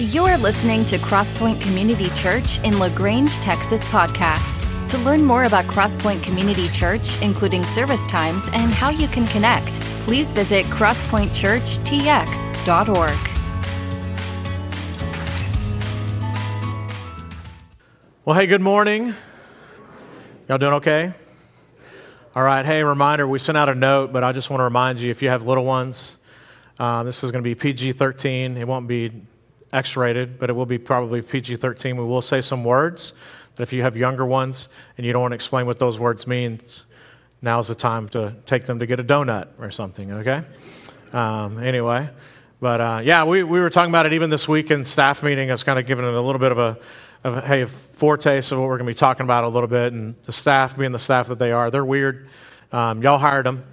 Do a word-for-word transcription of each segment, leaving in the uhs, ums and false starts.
You're listening to Crosspoint Community Church in LaGrange, Texas podcast. To learn more about Crosspoint Community Church, including service times and how you can connect, please visit crosspoint church t x dot org. Well, hey, good morning. Y'all doing okay? All right, hey, reminder, we sent out a note, but I just want to remind you, if you have little ones, uh, this is going to be P G thirteen. It won't be X-rated, but it will be probably P G thirteen. We will say some words, but if you have younger ones and you don't want to explain what those words mean, now's the time to take them to get a donut or something, okay? Um, anyway, but uh, yeah, we, we were talking about it even this week in staff meeting. I was kind of giving it a little bit of a, of a hey, a foretaste of what we're going to be talking about a little bit, and the staff, being the staff that they are, they're weird. Um, y'all hired them.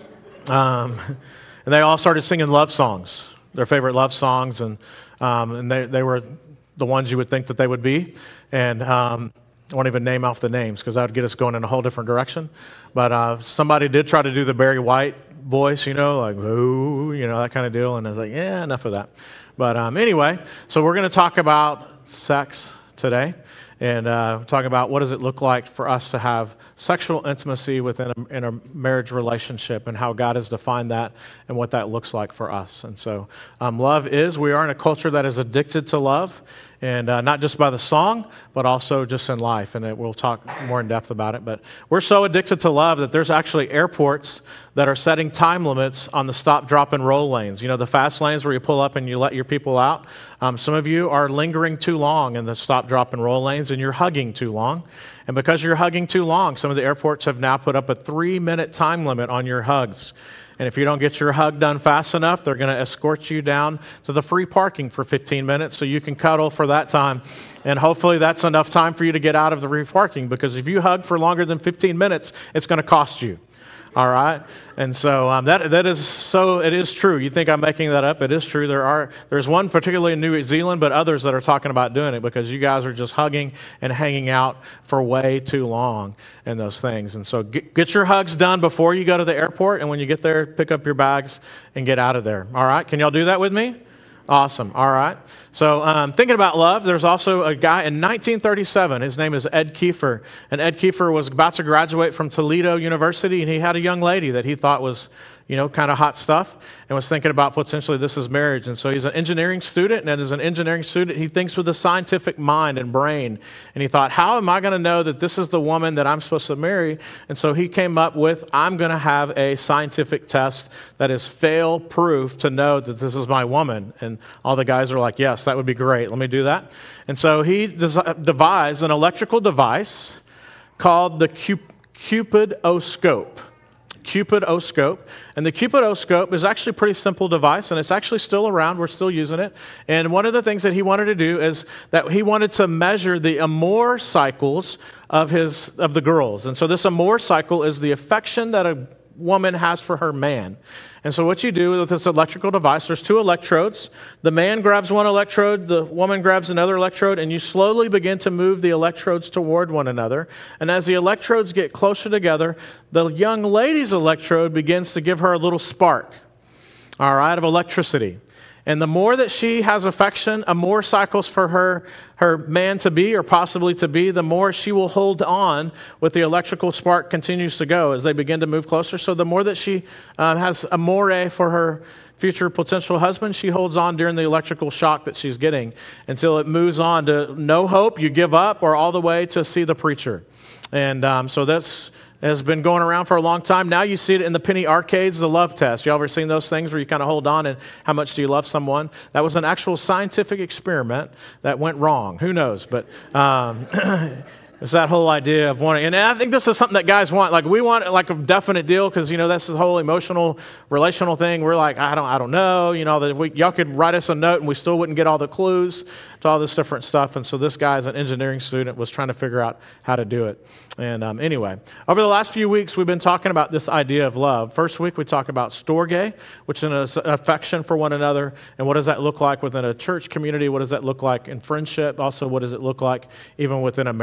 Um, and they all started singing love songs, their favorite love songs, and Um, and they, they were the ones you would think that they would be. And um, I won't even name off the names because that would get us going in a whole different direction. But uh, somebody did try to do the Barry White voice, you know, like, ooh, you know, that kind of deal. And I was like, yeah, enough of that. But um, anyway, so we're going to talk about sex today. And uh, talk about what does it look like for us to have sexual intimacy within a, in a marriage relationship, and how God has defined that and what that looks like for us. And so um, love is, we are in a culture that is addicted to love, and uh, not just by the song, but also just in life. And it, we'll talk more in depth about it. But we're so addicted to love that there's actually airports that are setting time limits on the stop, drop, and roll lanes. You know, the fast lanes where you pull up and you let your people out. Um, some of you are lingering too long in the stop, drop, and roll lanes, and you're hugging too long. And because you're hugging too long, some of the airports have now put up a three-minute time limit on your hugs. And if you don't get your hug done fast enough, they're going to escort you down to the free parking for fifteen minutes so you can cuddle for that time. And hopefully that's enough time for you to get out of the free parking, because if you hug for longer than fifteen minutes, it's going to cost you. All right? And so um, that that is so, it is true. You think I'm making that up? It is true. There are There's one particularly in New Zealand, but others that are talking about doing it because you guys are just hugging and hanging out for way too long in those things. And so get, get your hugs done before you go to the airport, and when you get there, pick up your bags and get out of there. All right? Can y'all do that with me? Awesome. All right. So um, thinking about love, there's also a guy in nineteen thirty-seven. His name is Ed Kiefer. And Ed Kiefer was about to graduate from Toledo University, and he had a young lady that he thought was, you know, kind of hot stuff, and was thinking about potentially this is marriage. And so he's an engineering student, and as an engineering student, he thinks with a scientific mind and brain. And he thought, how am I going to know that this is the woman that I'm supposed to marry? And so he came up with, I'm going to have a scientific test that is fail-proof to know that this is my woman. And all the guys are like, yes, that would be great. Let me do that. And so he des- devised an electrical device called the Cup- Cupidoscope. Cupidoscope. And the Cupidoscope is actually a pretty simple device, and it's actually still around. We're still using it. And one of the things that he wanted to do is that he wanted to measure the amour cycles of his of the girls. And so this amour cycle is the affection that a woman has for her man. And so what you do with this electrical device, there's two electrodes. The man grabs one electrode, the woman grabs another electrode, and you slowly begin to move the electrodes toward one another. And as the electrodes get closer together, the young lady's electrode begins to give her a little spark, all right, of electricity. And the more that she has affection, a more cycles for her, her man to be, or possibly to be, the more she will hold on with the electrical spark continues to go as they begin to move closer. So the more that she uh, has amore for her future potential husband, she holds on during the electrical shock that she's getting until it moves on to no hope, you give up, or all the way to see the preacher. And um, so that's has been going around for a long time. Now you see it in the penny arcades, the love test. You ever seen those things where you kind of hold on and how much do you love someone? That was an actual scientific experiment that went wrong. Who knows? But um, it's that whole idea of wanting, and I think this is something that guys want. Like we want like a definite deal because, you know, that's the whole emotional, relational thing. We're like, I don't, I don't know. You know, that if we, y'all could write us a note and we still wouldn't get all the clues to all this different stuff. And so this guy, as an engineering student, was trying to figure out how to do it. And um, anyway, over the last few weeks, we've been talking about this idea of love. First week, we talked about storge, which is an affection for one another. And what does that look like within a church community? What does that look like in friendship? Also, what does it look like even within a marriage relationship?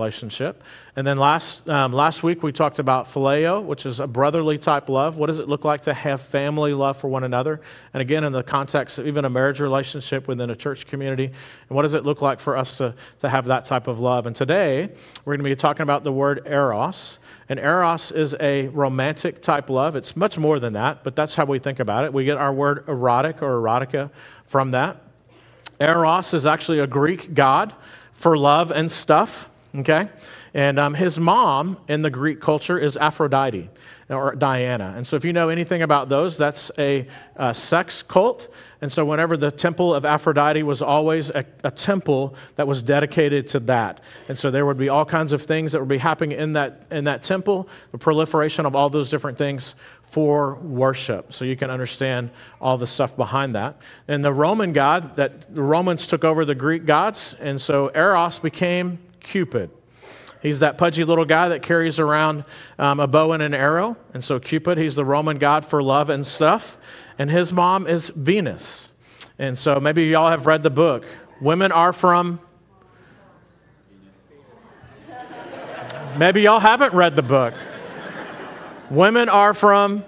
relationship. And then last um, last week we talked about phileo, which is a brotherly type love. What does it look like to have family love for one another? And again, in the context of even a marriage relationship within a church community, and what does it look like for us to, to have that type of love? And today we're going to be talking about the word eros. And eros is a romantic type love. It's much more than that, but that's how we think about it. We get our word erotic or erotica from that. Eros is actually a Greek god for love and stuff, okay? And um, his mom in the Greek culture is Aphrodite or Diana. And so if you know anything about those, that's a, a sex cult. And so whenever the temple of Aphrodite was always a, a temple that was dedicated to that. And so there would be all kinds of things that would be happening in that in that temple, the proliferation of all those different things for worship. So you can understand all the stuff behind that. And the Roman god, that the Romans took over the Greek gods, and so Eros became Cupid. He's that pudgy little guy that carries around um, a bow and an arrow. And so Cupid, he's the Roman god for love and stuff. And his mom is Venus. And so maybe y'all have read the book. Women are from... Maybe y'all haven't read the book. Women are from...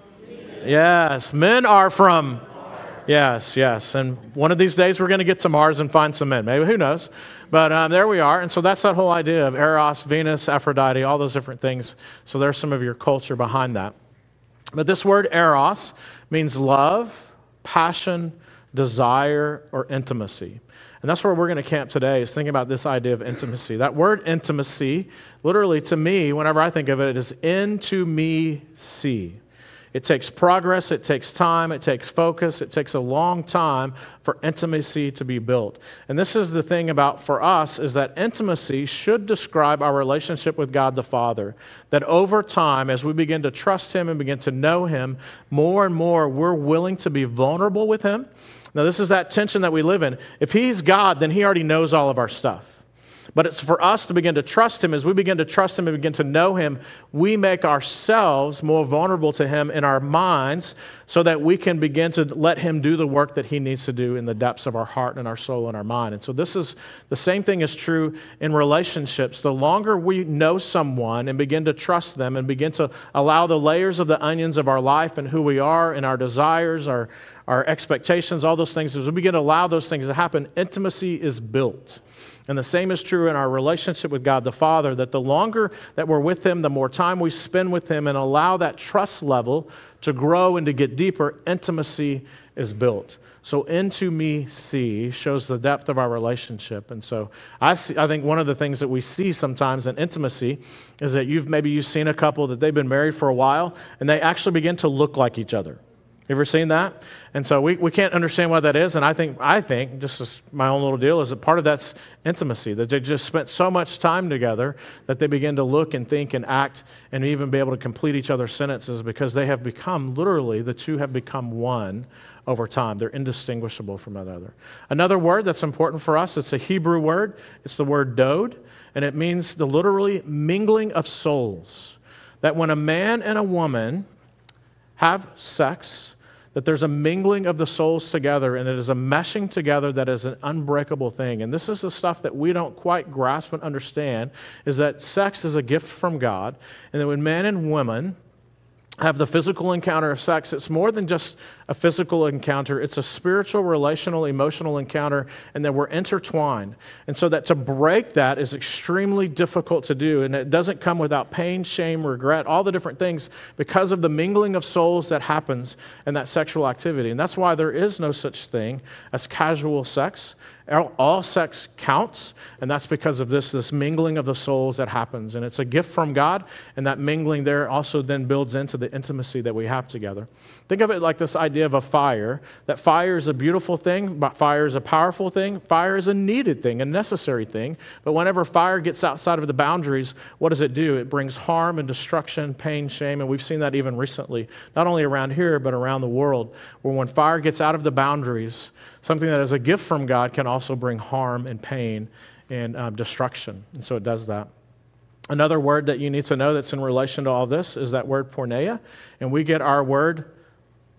Yes. Men are from... Yes, yes. And one of these days we're going to get to Mars and find some men. Maybe, who knows? But um, there we are. And so that's that whole idea of Eros, Venus, Aphrodite, all those different things. So there's some of your culture behind that. But this word Eros means love, passion, desire, or intimacy. And that's where we're going to camp today, is thinking about this idea of intimacy. That word intimacy, literally to me, whenever I think of it, it is into me see. It takes progress, it takes time, it takes focus, it takes a long time for intimacy to be built. And this is the thing about for us, is that intimacy should describe our relationship with God the Father. That over time, as we begin to trust Him and begin to know Him, more and more we're willing to be vulnerable with Him. Now this is that tension that we live in. If He's God, then He already knows all of our stuff. But it's for us to begin to trust Him. As we begin to trust Him and begin to know Him, we make ourselves more vulnerable to Him in our minds so that we can begin to let Him do the work that He needs to do in the depths of our heart and our soul and our mind. And so this is the same thing is true in relationships. The longer we know someone and begin to trust them and begin to allow the layers of the onions of our life and who we are and our desires, our, our expectations, all those things, as we begin to allow those things to happen, intimacy is built. And the same is true in our relationship with God the Father, that the longer that we're with Him, the more time we spend with Him and allow that trust level to grow and to get deeper, intimacy is built. So into me see shows the depth of our relationship. And so I see, I think one of the things that we see sometimes in intimacy is that you've maybe you've seen a couple that they've been married for a while and they actually begin to look like each other. You ever seen that? And so we, we can't understand what that is. And I think, I think, just as my own little deal, is that part of that's intimacy, that they just spent so much time together that they begin to look and think and act and even be able to complete each other's sentences because they have become, literally, the two have become one over time. They're indistinguishable from one another. Another word that's important for us, it's a Hebrew word. It's the word dode, and it means the literally mingling of souls. That when a man and a woman have sex, that there's a mingling of the souls together, and it is a meshing together that is an unbreakable thing. And this is the stuff that we don't quite grasp and understand, is that sex is a gift from God, and that when men and women have the physical encounter of sex, it's more than just a physical encounter. It's a spiritual, relational, emotional encounter, and that we're intertwined. And so that to break that is extremely difficult to do, and it doesn't come without pain, shame, regret, all the different things because of the mingling of souls that happens in that sexual activity. And that's why there is no such thing as casual sex. All sex counts, and that's because of this, this mingling of the souls that happens. And it's a gift from God, and that mingling there also then builds into the intimacy that we have together. Think of it like this idea of a fire, that fire is a beautiful thing, but fire is a powerful thing. Fire is a needed thing, a necessary thing. But whenever fire gets outside of the boundaries, what does it do? It brings harm and destruction, pain, shame, and we've seen that even recently, not only around here, but around the world, where when fire gets out of the boundaries, something that is a gift from God can also bring harm and pain and um, destruction. And so it does that. Another word that you need to know that's in relation to all this is that word porneia. And we get our word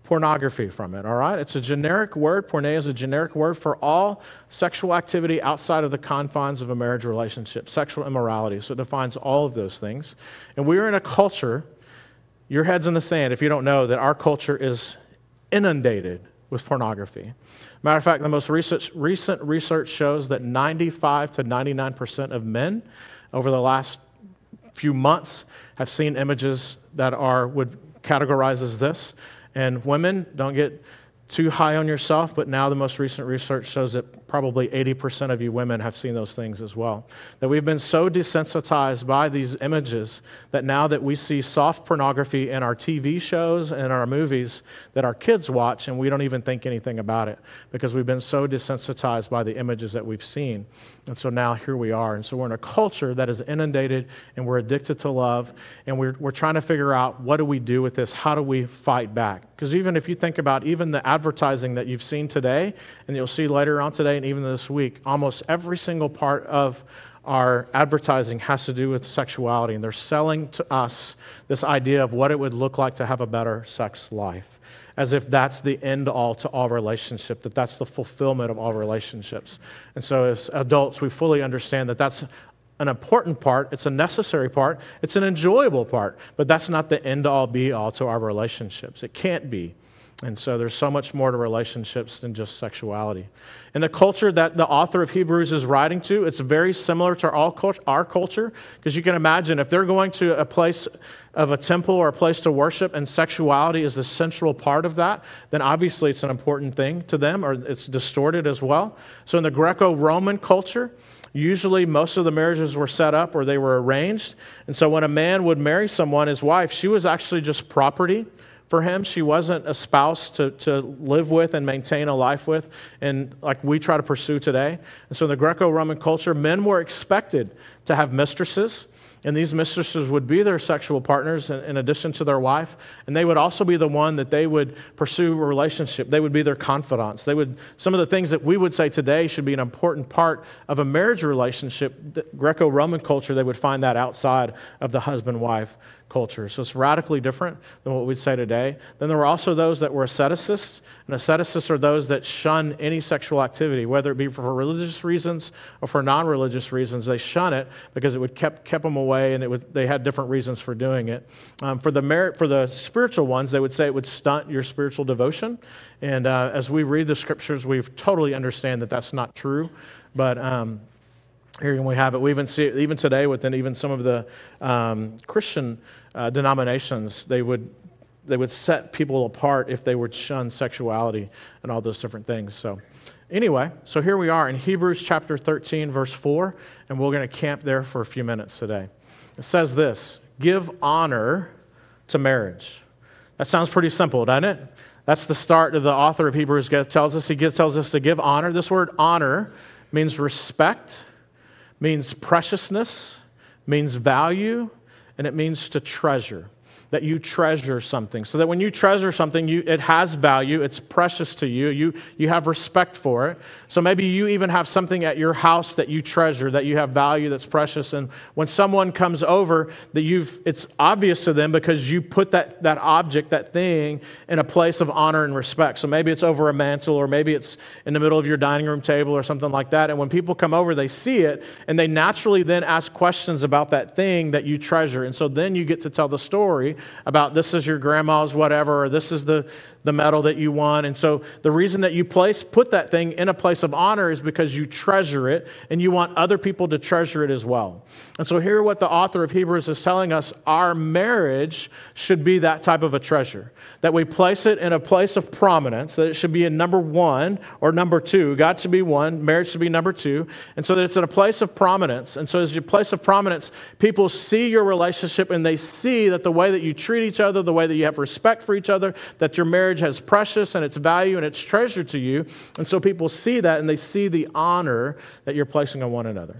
pornography from it, all right? It's a generic word. Porne is a generic word for all sexual activity outside of the confines of a marriage relationship, sexual immorality. So it defines all of those things. And we're in a culture, your head's in the sand if you don't know that our culture is inundated with pornography. Matter of fact, the most recent, recent research shows that ninety-five to ninety-nine percent of men over the last few months have seen images that are would categorize as this. And women, don't get too high on yourself, but now the most recent research shows that probably eighty percent of you women have seen those things as well. That we've been so desensitized by these images that now that we see soft pornography in our T V shows and our movies that our kids watch, and we don't even think anything about it because we've been so desensitized by the images that we've seen. And so now here we are. And so we're in a culture that is inundated, and we're addicted to love, and we're, we're trying to figure out, what do we do with this? How do we fight back? Because even if you think about even the advertising that you've seen today, and you'll see later on today and even this week, almost every single part of our advertising has to do with sexuality, and they're selling to us this idea of what it would look like to have a better sex life, as if that's the end all to all relationship, that that's the fulfillment of all relationships. And so as adults, we fully understand that that's an important part, it's a necessary part, it's an enjoyable part, but that's not the end all be all to our relationships. It can't be. And so there's so much more to relationships than just sexuality. And the culture that the author of Hebrews is writing to, it's very similar to our culture, because you can imagine if they're going to a place of a temple or a place to worship and sexuality is the central part of that, then obviously it's an important thing to them, or it's distorted as well. So in the Greco-Roman culture, usually most of the marriages were set up or they were arranged. And so when a man would marry someone, his wife, she was actually just property for him. She wasn't a spouse to, to live with and maintain a life with, and like we try to pursue today. And so in the Greco-Roman culture, men were expected to have mistresses, and these mistresses would be their sexual partners in, in addition to their wife, and they would also be the one that they would pursue a relationship. They would be their confidants. They would, some of the things that we would say today should be an important part of a marriage relationship, the Greco-Roman culture, they would find that outside of the husband-wife culture. So it's radically different than what we'd say today. Then there were also those that were asceticists, and asceticists are those that shun any sexual activity, whether it be for religious reasons or for non-religious reasons. They shun it because it would kept kept them away, and it would they had different reasons for doing it. Um, for the merit, for the spiritual ones, they would say it would stunt your spiritual devotion. And uh, as we read the scriptures, we totally understand that that's not true. But um, here we have it. We even see it even today within even some of the um, Christian uh, denominations. They would they would set people apart if they would shun sexuality and all those different things. So anyway, so here we are in Hebrews chapter thirteen, verse four, and we're going to camp there for a few minutes today. It says this: give honor to marriage. That sounds pretty simple, doesn't it? That's the start of the author of Hebrews tells us. He gives, tells us to give honor. This word honor means respect, means preciousness, means value, and it means to treasure, that you treasure something. So that when you treasure something, you, it has value, it's precious to you, you, you have respect for it. So maybe you even have something at your house that you treasure, that you have value, that's precious, and when someone comes over, that you've it's obvious to them because you put that, that object, that thing, in a place of honor and respect. So maybe it's over a mantle, or maybe it's in the middle of your dining room table or something like that, and when people come over, they see it, and they naturally then ask questions about that thing that you treasure, and so then you get to tell the story about this is your grandma's whatever, or this is the, the medal that you won. And so the reason that you place put that thing in a place of honor is because you treasure it, and you want other people to treasure it as well. And so here what the author of Hebrews is telling us, our marriage should be that type of a treasure, that we place it in a place of prominence, that it should be in number one or number two. God should be one, marriage should be number two, and so that it's in a place of prominence. And so as your place of prominence, people see your relationship, and they see that the way that you treat each other, the way that you have respect for each other, that your marriage has precious and its value and its treasure to you. And so people see that, and they see the honor that you're placing on one another.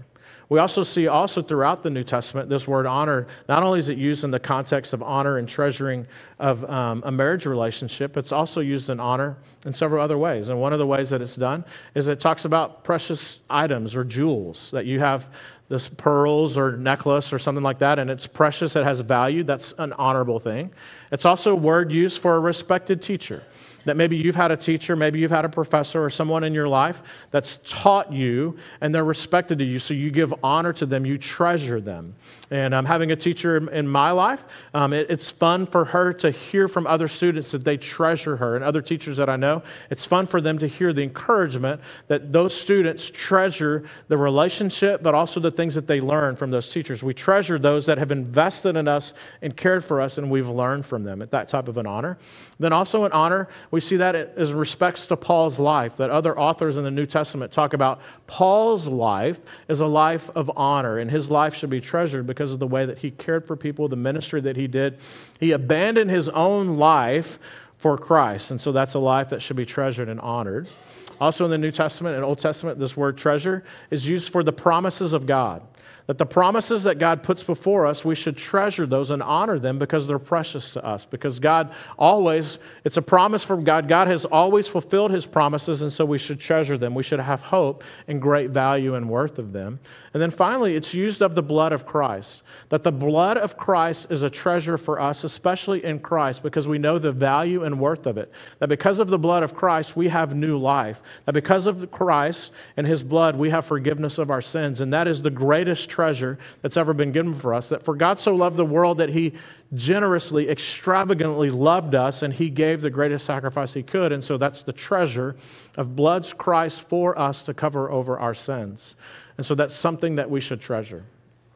We also see also throughout the New Testament, this word honor, not only is it used in the context of honor and treasuring of um, a marriage relationship, it's also used in honor in several other ways. And one of the ways that it's done is it talks about precious items or jewels, that you have this pearls or necklace or something like that, and it's precious, it has value. That's an honorable thing. It's also a word used for a respected teacher. That maybe you've had a teacher, maybe you've had a professor or someone in your life that's taught you and they're respected to you, so you give honor to them, you treasure them. And um, having a teacher in, in my life, um, it, it's fun for her to hear from other students that they treasure her, and other teachers that I know, it's fun for them to hear the encouragement that those students treasure the relationship, but also the things that they learn from those teachers. We treasure those that have invested in us and cared for us, and we've learned from them, at that type of an honor. Then also an honor, we see that as respects to Paul's life, that other authors in the New Testament talk about Paul's life as a life of honor, and his life should be treasured because of the way that he cared for people, the ministry that he did. He abandoned his own life for Christ, and so that's a life that should be treasured and honored. Also in the New Testament and Old Testament, this word treasure is used for the promises of God. That the promises that God puts before us, we should treasure those and honor them because they're precious to us. Because God always, it's a promise from God. God has always fulfilled His promises, and so we should treasure them. We should have hope and great value and worth of them. And then finally, it's used of the blood of Christ. That the blood of Christ is a treasure for us, especially in Christ, because we know the value and worth of it. That because of the blood of Christ, we have new life. That because of Christ and His blood, we have forgiveness of our sins. And that is the greatest treasure that's ever been given for us. That for God so loved the world that He generously, extravagantly loved us, and He gave the greatest sacrifice He could. And so that's the treasure of blood's Christ for us to cover over our sins. And so that's something that we should treasure.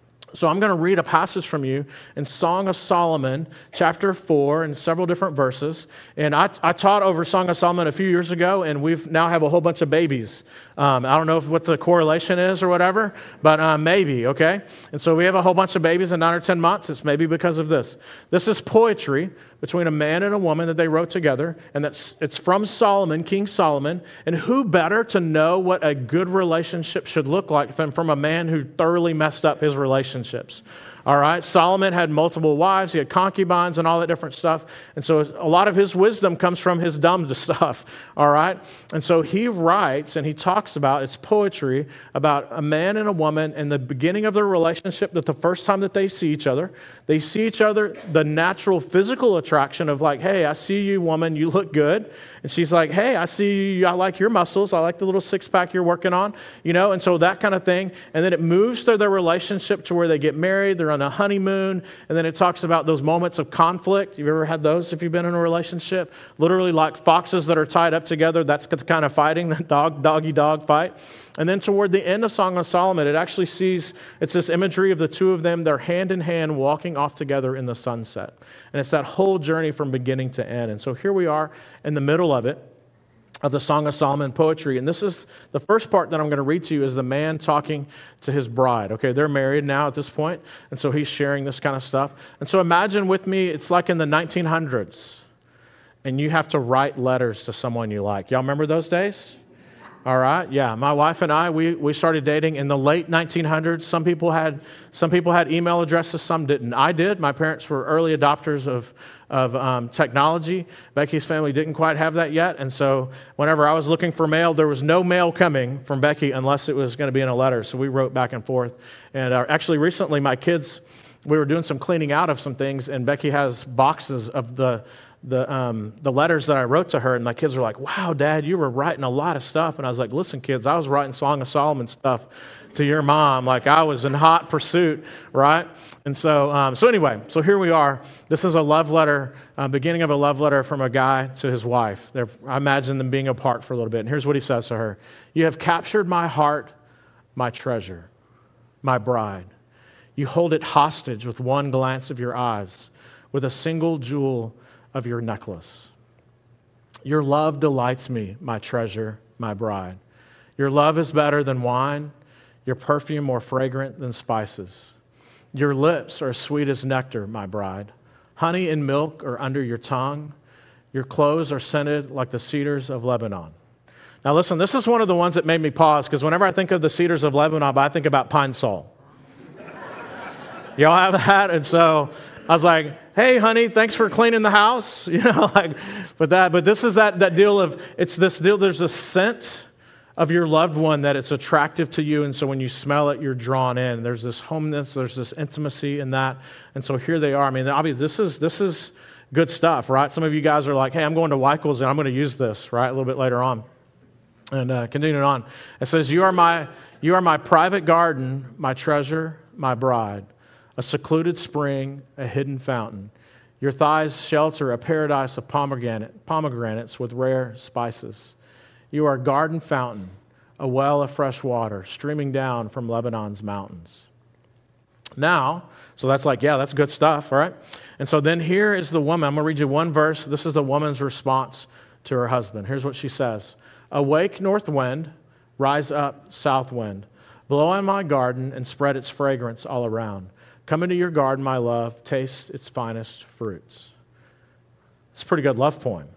So I'm going to read a passage from you in Song of Solomon, chapter four, and several different verses. And I, I taught over Song of Solomon a few years ago, and we now have a whole bunch of babies. Um, I don't know if, what the correlation is or whatever, but uh, maybe, okay? And so we have a whole bunch of babies in nine or ten months. It's maybe because of this. This is poetry between a man and a woman that they wrote together, and that's it's from Solomon, King Solomon. And who better to know what a good relationship should look like than from a man who thoroughly messed up his relationships? All right, Solomon had multiple wives, he had concubines and all that different stuff. And so a lot of his wisdom comes from his dumb stuff, all right? And so he writes and he talks about, it's poetry, about a man and a woman and the beginning of their relationship, that the first time that they see each other, they see each other, the natural physical attraction of like, hey, I see you, woman, you look good. And she's like, hey, I see you, I like your muscles, I like the little six-pack you're working on, you know, and so that kind of thing. And then it moves through their relationship to where they get married, they're on a honeymoon, and then it talks about those moments of conflict. You've ever had those if you've been in a relationship? Literally like foxes that are tied up together, that's the kind of fighting, the dog, doggy-dog fight. And then toward the end of Song of Solomon, it actually sees, it's this imagery of the two of them, they're hand in hand walking off together in the sunset. And it's that whole journey from beginning to end. And so here we are in the middle of it, of the Song of Solomon poetry. And this is the first part that I'm going to read to you is the man talking to his bride. Okay, they're married now at this point, and so he's sharing this kind of stuff. And so imagine with me, it's like in the nineteen hundreds, and you have to write letters to someone you like. Y'all remember those days? All right, yeah. My wife and I, we we started dating in the late nineteen hundreds. Some people had some people had email addresses, some didn't. I did. My parents were early adopters of of um, technology. Becky's family didn't quite have that yet, and so whenever I was looking for mail, there was no mail coming from Becky unless it was going to be in a letter. So we wrote back and forth. And uh, actually, recently, my kids, we were doing some cleaning out of some things, and Becky has boxes of the the um, the letters that I wrote to her, and my kids were like, wow, Dad, you were writing a lot of stuff. And I was like, listen, kids, I was writing Song of Solomon stuff to your mom. Like, I was in hot pursuit, right? And so, um, so anyway, so here we are. This is a love letter, uh, beginning of a love letter from a guy to his wife. They're, I imagine them being apart for a little bit. And here's what he says to her. You have captured my heart, my treasure, my bride. You hold it hostage with one glance of your eyes, with a single jewel of your necklace. Your love delights me, my treasure, my bride. Your love is better than wine, your perfume more fragrant than spices. Your lips are sweet as nectar, my bride. Honey and milk are under your tongue. Your clothes are scented like the cedars of Lebanon. Now listen, this is one of the ones that made me pause, because whenever I think of the cedars of Lebanon, I think about Pine Sol. Y'all have that? And so I was like, hey, honey, thanks for cleaning the house. You know, like, but that, but this is that, that deal of, it's this deal, there's a scent of your loved one that it's attractive to you. And so when you smell it, you're drawn in. There's this homeness, there's this intimacy in that. And so here they are. I mean, obviously this is, this is good stuff, right? Some of you guys are like, hey, I'm going to Weichels and I'm going to use this, right? A little bit later on. And uh, continuing on, it says, you are my, you are my private garden, my treasure, my bride. A secluded spring, a hidden fountain. Your thighs shelter a paradise of pomegranate, pomegranates with rare spices. You are a garden fountain, a well of fresh water streaming down from Lebanon's mountains. Now, so that's like, yeah, that's good stuff, all right? And so then here is the woman. I'm going to read you one verse. This is the woman's response to her husband. Here's what she says. Awake, north wind, rise up, south wind. Blow on my garden and spread its fragrance all around. Come into your garden, my love, taste its finest fruits. It's a pretty good love poem.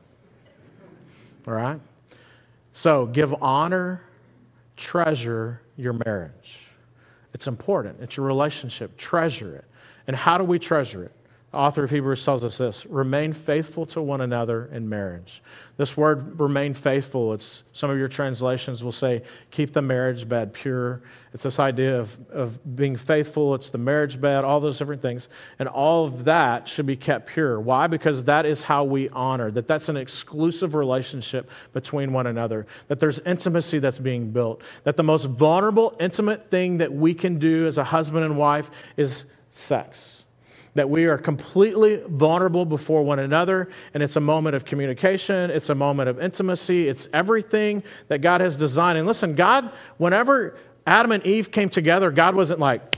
All right? So give honor, treasure your marriage. It's important. It's your relationship. Treasure it. And how do we treasure it? The author of Hebrews tells us this: remain faithful to one another in marriage. This word, remain faithful, it's, some of your translations will say, keep the marriage bed pure. It's this idea of, of being faithful. It's the marriage bed, all those different things. And all of that should be kept pure. Why? Because that is how we honor, that that's an exclusive relationship between one another, that there's intimacy that's being built, that the most vulnerable, intimate thing that we can do as a husband and wife is sex. That we are completely vulnerable before one another, and it's a moment of communication, it's a moment of intimacy, it's everything that God has designed. And listen, God, whenever Adam and Eve came together, God wasn't like,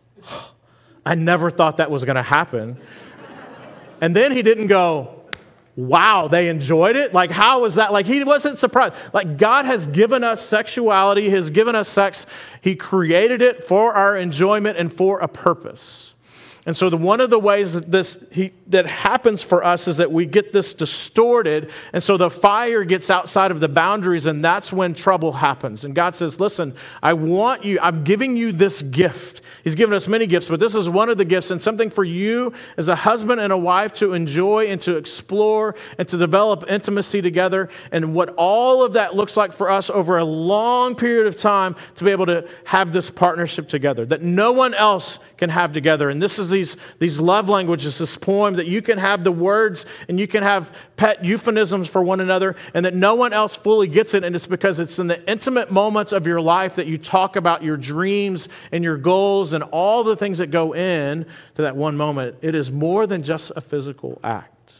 I never thought that was going to happen. And then he didn't go, wow, they enjoyed it? Like, how was that? Like, he wasn't surprised. Like, God has given us sexuality, he has given us sex. He created it for our enjoyment and for a purpose. And so the, one of the ways that this he, that happens for us is that we get this distorted, and so the fire gets outside of the boundaries, and that's when trouble happens. And God says, listen, I want you, I'm giving you this gift. He's given us many gifts, but this is one of the gifts, and something for you as a husband and a wife to enjoy and to explore and to develop intimacy together, and what all of that looks like for us over a long period of time to be able to have this partnership together that no one else can have together. And this is these, these love languages, this poem that you can have the words and you can have pet euphemisms for one another, and that no one else fully gets it. And it's because it's in the intimate moments of your life that you talk about your dreams and your goals and all the things that go in to that one moment. It is more than just a physical act.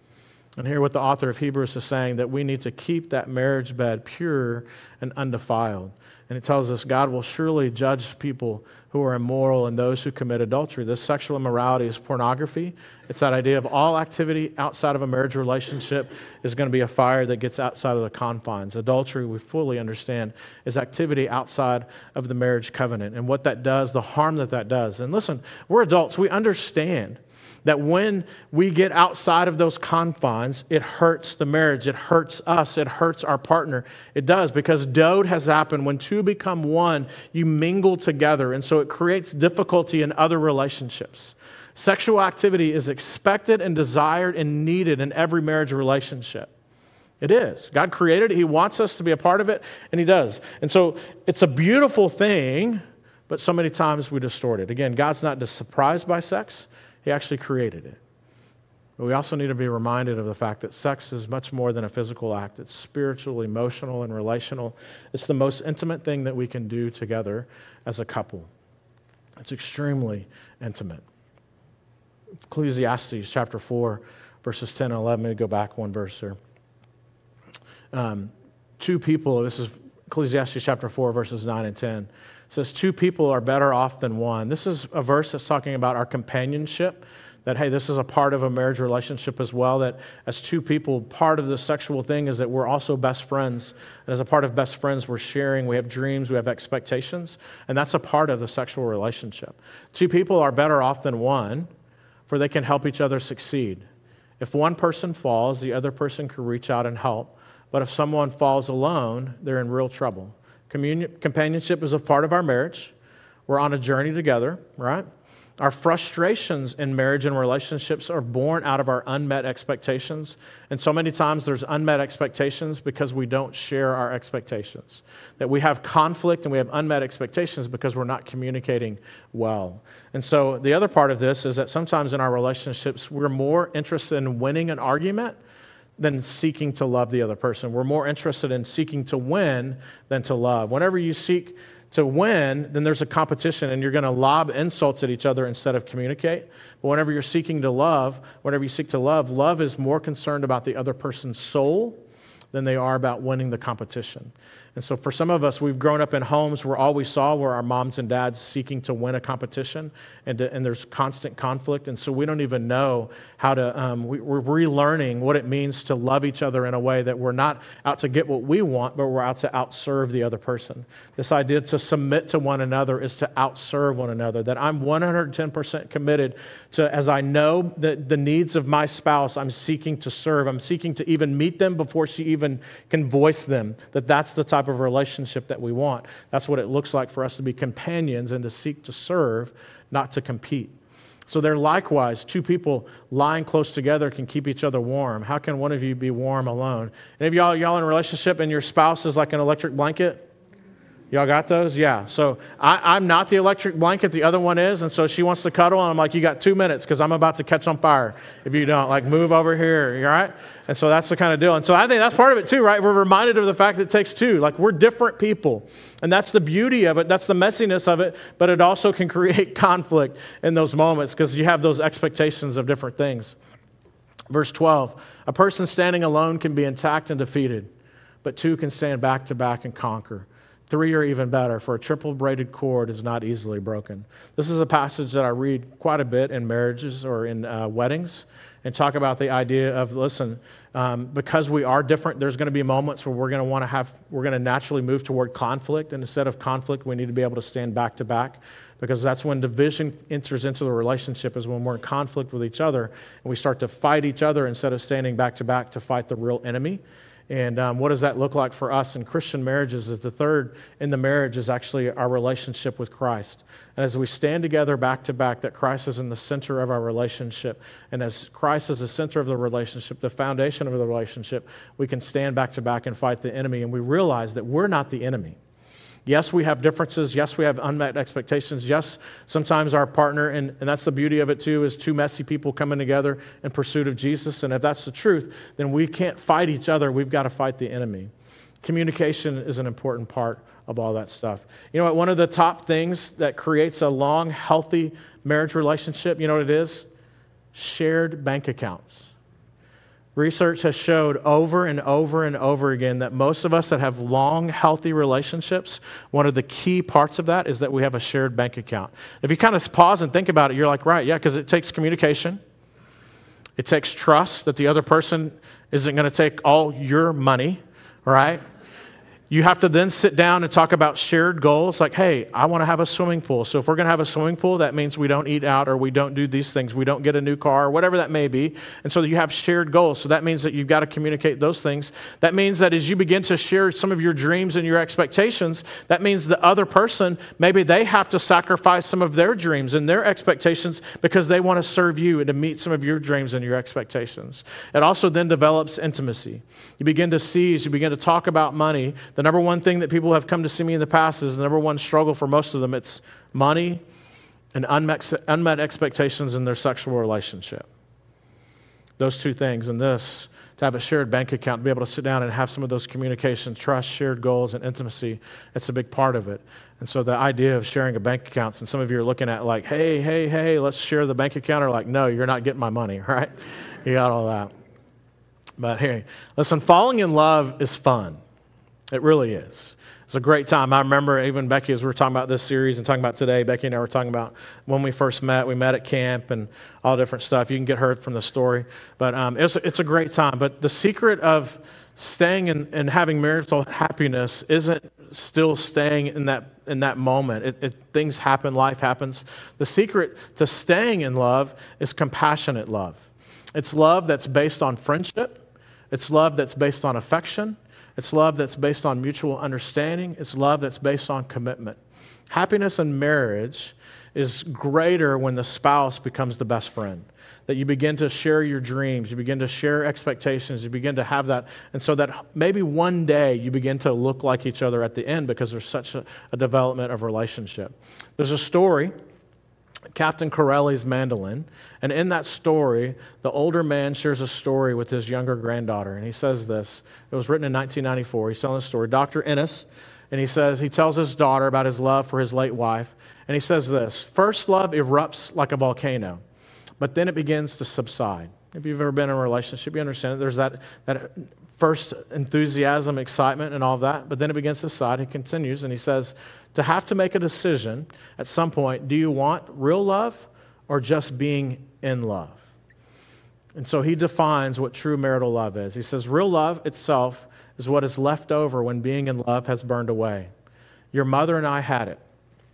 And here what the author of Hebrews is saying, that we need to keep that marriage bed pure and undefiled. And it tells us God will surely judge people who are immoral and those who commit adultery. This sexual immorality is pornography. It's that idea of all activity outside of a marriage relationship is going to be a fire that gets outside of the confines. Adultery, we fully understand, is activity outside of the marriage covenant. And what that does, the harm that that does. And listen, we're adults. We understand that when we get outside of those confines, it hurts the marriage, it hurts us, it hurts our partner. It does, because dode has happened. When two become one, you mingle together, and so it creates difficulty in other relationships. Sexual activity is expected and desired and needed in every marriage relationship. It is. God created it. He wants us to be a part of it, and He does. And so it's a beautiful thing, but so many times we distort it. Again, God's not just surprised by sex. He actually created it. But we also need to be reminded of the fact that sex is much more than a physical act. It's spiritual, emotional, and relational. It's the most intimate thing that we can do together as a couple. It's extremely intimate. Ecclesiastes chapter four, verses ten and eleven. Let me go back one verse here. Um, two people, this is Ecclesiastes chapter four, verses nine and ten. It says, two people are better off than one. This is a verse that's talking about our companionship, that, hey, this is a part of a marriage relationship as well, that as two people, part of the sexual thing is that we're also best friends. And as a part of best friends, we're sharing, we have dreams, we have expectations, and that's a part of the sexual relationship. Two people are better off than one, for they can help each other succeed. If one person falls, the other person can reach out and help. But if someone falls alone, they're in real trouble. Communion, companionship is a part of our marriage. We're on a journey together, right? Our frustrations in marriage and relationships are born out of our unmet expectations. And so many times there's unmet expectations because we don't share our expectations. That we have conflict and we have unmet expectations because we're not communicating well. And so the other part of this is that sometimes in our relationships, we're more interested in winning an argument than seeking to love the other person. We're more interested in seeking to win than to love. Whenever you seek to win, then there's a competition and you're going to lob insults at each other instead of communicate. But whenever you're seeking to love, whenever you seek to love, love is more concerned about the other person's soul than they are about winning the competition. And so for some of us, we've grown up in homes where all we saw were our moms and dads seeking to win a competition, and, to, and there's constant conflict, and so we don't even know how to, um, we, we're relearning what it means to love each other in a way that we're not out to get what we want, but we're out to outserve the other person. This idea to submit to one another is to outserve one another, that I'm one hundred ten percent committed to, as I know that the needs of my spouse, I'm seeking to serve. I'm seeking to even meet them before she even can voice them, that that's the type of relationship that we want. That's what it looks like for us to be companions and to seek to serve, not to compete. So they're likewise, two people lying close together can keep each other warm. How can one of you be warm alone? Any of y'all, y'all in a relationship and your spouse is like an electric blanket? Y'all got those? Yeah. So I, I'm not the electric blanket. The other one is. And so she wants to cuddle. And I'm like, you got two minutes because I'm about to catch on fire if you don't. Like, move over here. You all right? And so that's the kind of deal. And so I think that's part of it too, right? We're reminded of the fact that it takes two. Like, we're different people. And that's the beauty of it. That's the messiness of it. But it also can create conflict in those moments because you have those expectations of different things. Verse twelve, a person standing alone can be intact and defeated, but two can stand back to back and conquer. Three are even better, for a triple braided cord is not easily broken. This is a passage that I read quite a bit in marriages or in uh, weddings, and talk about the idea of, listen, um, because we are different, there's going to be moments where we're going to want to have, we're going to naturally move toward conflict, and instead of conflict, we need to be able to stand back to back, because that's when division enters into the relationship, is when we're in conflict with each other, and we start to fight each other instead of standing back to back to fight the real enemy. And um, what does that look like for us in Christian marriages? Is the third in the marriage is actually our relationship with Christ. And as we stand together back to back, that Christ is in the center of our relationship. And as Christ is the center of the relationship, the foundation of the relationship, we can stand back to back and fight the enemy. And we realize that we're not the enemy. Yes, we have differences. Yes, we have unmet expectations. Yes, sometimes our partner, and, and that's the beauty of it too, is two messy people coming together in pursuit of Jesus. And if that's the truth, then we can't fight each other. We've got to fight the enemy. Communication is an important part of all that stuff. You know what? One of the top things that creates a long, healthy marriage relationship, you know what it is? Shared bank accounts. Research has showed over and over and over again that most of us that have long, healthy relationships, one of the key parts of that is that we have a shared bank account. If you kind of pause and think about it, you're like, right, yeah, because it takes communication. It takes trust that the other person isn't going to take all your money, right? You have to then sit down and talk about shared goals, like, hey, I want to have a swimming pool. So if we're going to have a swimming pool, that means we don't eat out or we don't do these things. We don't get a new car or whatever that may be. And so you have shared goals. So that means that you've got to communicate those things. That means that as you begin to share some of your dreams and your expectations, that means the other person, maybe they have to sacrifice some of their dreams and their expectations because they want to serve you and to meet some of your dreams and your expectations. It also then develops intimacy. You begin to see, as you begin to talk about money, the number one thing that people have come to see me in the past is the number one struggle for most of them. It's money and unmet, unmet expectations in their sexual relationship. Those two things. And this, to have a shared bank account, to be able to sit down and have some of those communications, trust, shared goals, and intimacy, it's a big part of it. And so the idea of sharing a bank account, and some of you are looking at like, hey, hey, hey, let's share the bank account, or like, no, you're not getting my money, right? You got all that. But hey, listen, falling in love is fun. It really is. It's a great time. I remember even Becky, as we were talking about this series and talking about today, Becky and I were talking about when we first met. We met at camp and all different stuff. You can get heard from the story. But um, it's, it's a great time. But the secret of staying in, and having marital happiness isn't still staying in that in that moment. It, it, things happen, life happens. The secret to staying in love is compassionate love. It's love that's based on friendship, It's love that's based on affection. It's love that's based on mutual understanding. It's love that's based on commitment. Happiness in marriage is greater when the spouse becomes the best friend, that you begin to share your dreams, you begin to share expectations, you begin to have that, and so that maybe one day you begin to look like each other at the end because there's such a, a development of relationship. There's a story, Captain Corelli's Mandolin, and in that story, the older man shares a story with his younger granddaughter, and he says this. It was written in nineteen ninety-four. He's telling the story. Doctor Ennis, and he says, he tells his daughter about his love for his late wife, and he says this: first love erupts like a volcano, but then it begins to subside. If you've ever been in a relationship, you understand that there's that, that first enthusiasm, excitement, and all of that, but then it begins to subside. He continues, and he says, to have to make a decision at some point, do you want real love or just being in love? And so he defines what true marital love is. He says, real love itself is what is left over when being in love has burned away. Your mother and I had it.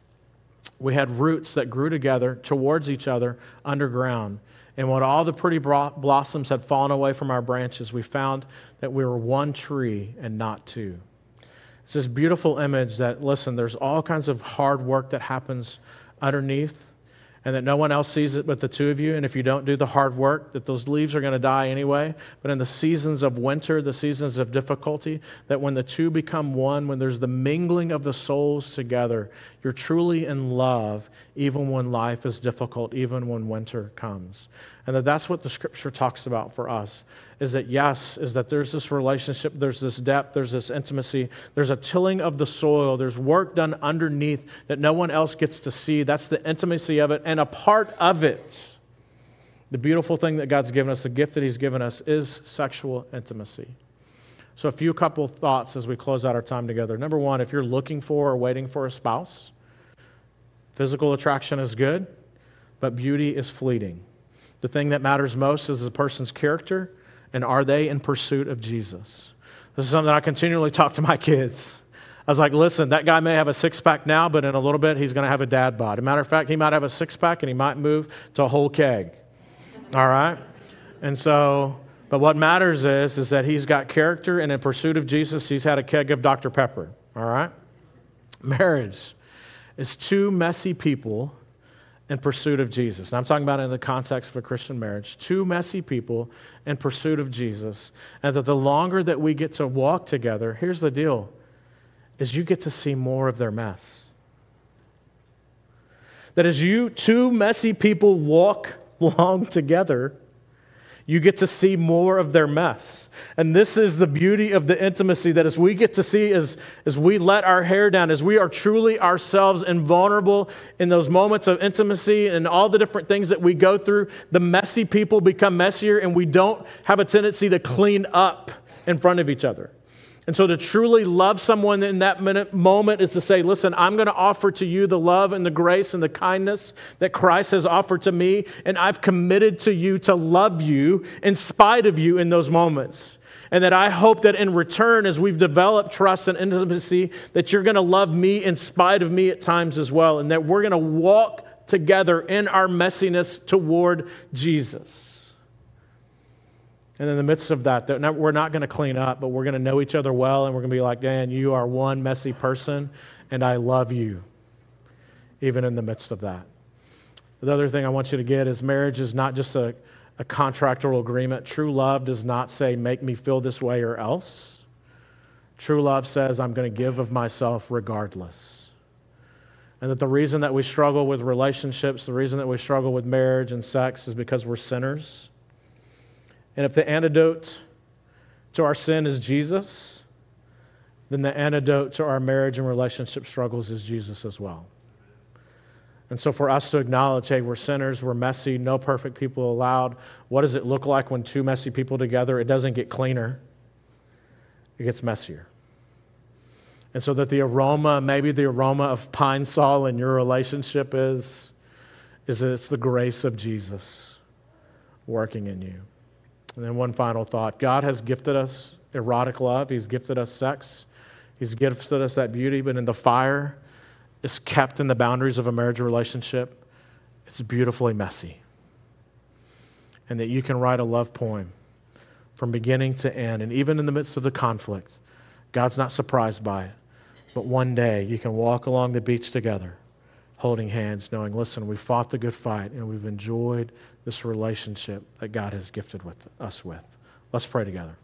We had roots that grew together towards each other underground. And when all the pretty blossoms had fallen away from our branches, we found that we were one tree and not two. It's this beautiful image that, listen, there's all kinds of hard work that happens underneath, and that no one else sees it but the two of you. And if you don't do the hard work, that those leaves are going to die anyway. But in the seasons of winter, the seasons of difficulty, that when the two become one, when there's the mingling of the souls together, you're truly in love, even when life is difficult, even when winter comes. And that that's what the Scripture talks about for us, is that yes, is that there's this relationship, there's this depth, there's this intimacy, there's a tilling of the soil, there's work done underneath that no one else gets to see. That's the intimacy of it, and a part of it, the beautiful thing that God's given us, the gift that He's given us, is sexual intimacy. So a few couple thoughts as we close out our time together. Number one, if you're looking for or waiting for a spouse, physical attraction is good, but beauty is fleeting. The thing that matters most is the person's character, and are they in pursuit of Jesus? This is something I continually talk to my kids. I was like, listen, that guy may have a six-pack now, but in a little bit, he's going to have a dad bod. As a matter of fact, he might have a six-pack, and he might move to a whole keg. All right? And so, but what matters is, is that he's got character, and in pursuit of Jesus, he's had a keg of Doctor Pepper. All right? Marriage is two messy people in pursuit of Jesus. And I'm talking about it in the context of a Christian marriage. Two messy people in pursuit of Jesus. And that the longer that we get to walk together, here's the deal, is you get to see more of their mess. That as you two messy people walk along together, you get to see more of their mess. And this is the beauty of the intimacy, that as we get to see, as, as we let our hair down, as we are truly ourselves and vulnerable in those moments of intimacy and all the different things that we go through, the messy people become messier, and we don't have a tendency to clean up in front of each other. And so to truly love someone in that minute, moment is to say, listen, I'm going to offer to you the love and the grace and the kindness that Christ has offered to me, and I've committed to you to love you in spite of you in those moments. And that I hope that in return, as we've developed trust and intimacy, that you're going to love me in spite of me at times as well, and that we're going to walk together in our messiness toward Jesus. And in the midst of that, we're not going to clean up, but we're going to know each other well, and we're going to be like, Dan, you are one messy person, and I love you, even in the midst of that. The other thing I want you to get is marriage is not just a, a contractual agreement. True love does not say, make me feel this way or else. True love says, I'm going to give of myself regardless. And that the reason that we struggle with relationships, the reason that we struggle with marriage and sex is because we're sinners. And if the antidote to our sin is Jesus, then the antidote to our marriage and relationship struggles is Jesus as well. And so for us to acknowledge, hey, we're sinners, we're messy, no perfect people allowed. What does it look like when two messy people together? It doesn't get cleaner. It gets messier. And so that the aroma, maybe the aroma of Pine Sol in your relationship is, is that it's the grace of Jesus working in you. And then one final thought. God has gifted us erotic love. He's gifted us sex. He's gifted us that beauty, but in the fire, it's kept in the boundaries of a marriage relationship. It's beautifully messy. And that you can write a love poem from beginning to end. And even in the midst of the conflict, God's not surprised by it. But one day you can walk along the beach together, holding hands, knowing, listen, we fought the good fight and we've enjoyed this relationship that God has gifted with us with. Let's pray together.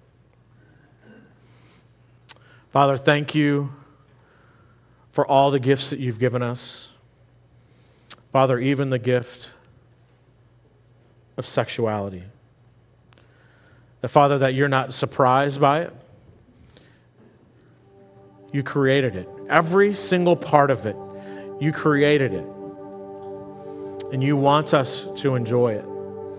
Father, thank you for all the gifts that you've given us. Father, even the gift of sexuality. The Father, that you're not surprised by it. You created it. Every single part of it, you created it. And you want us to enjoy it.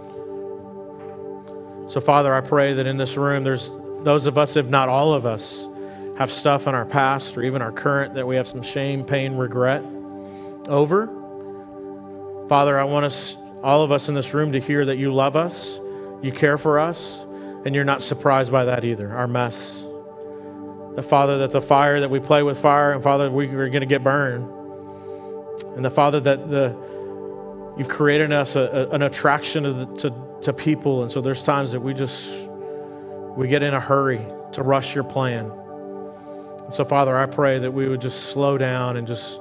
So, Father, I pray that in this room, there's those of us, if not all of us, have stuff in our past or even our current that we have some shame, pain, regret over. Father, I want us, all of us in this room, to hear that you love us, you care for us, and you're not surprised by that either, our mess. The Father, that the fire that we play with fire, and Father, we are going to get burned. And the Father, that the you've created in us a, a, an attraction to, the, to to people, and so there's times that we just we get in a hurry to rush your plan. And so, Father, I pray that we would just slow down and just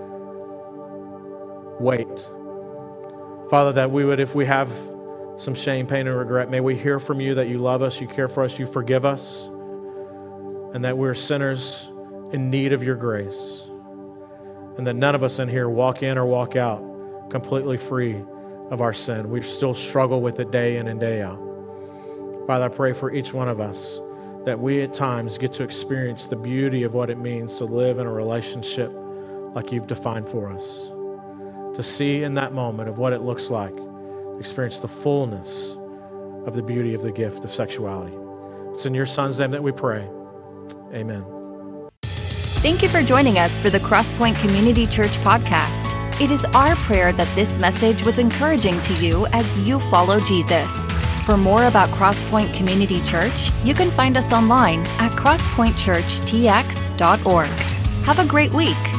wait. Father, that we would, if we have some shame, pain, and regret, may we hear from you that you love us, you care for us, you forgive us, and that we're sinners in need of your grace. And that none of us in here walk in or walk out completely free of our sin. We still struggle with it day in and day out. Father, I pray for each one of us that we at times get to experience the beauty of what it means to live in a relationship like you've defined for us. To see in that moment of what it looks like, experience the fullness of the beauty of the gift of sexuality. It's in your Son's name that we pray. Amen. Thank you for joining us for the Crosspoint Community Church podcast. It is our prayer that this message was encouraging to you as you follow Jesus. For more about Crosspoint Community Church, you can find us online at crosspoint church t x dot org. Have a great week.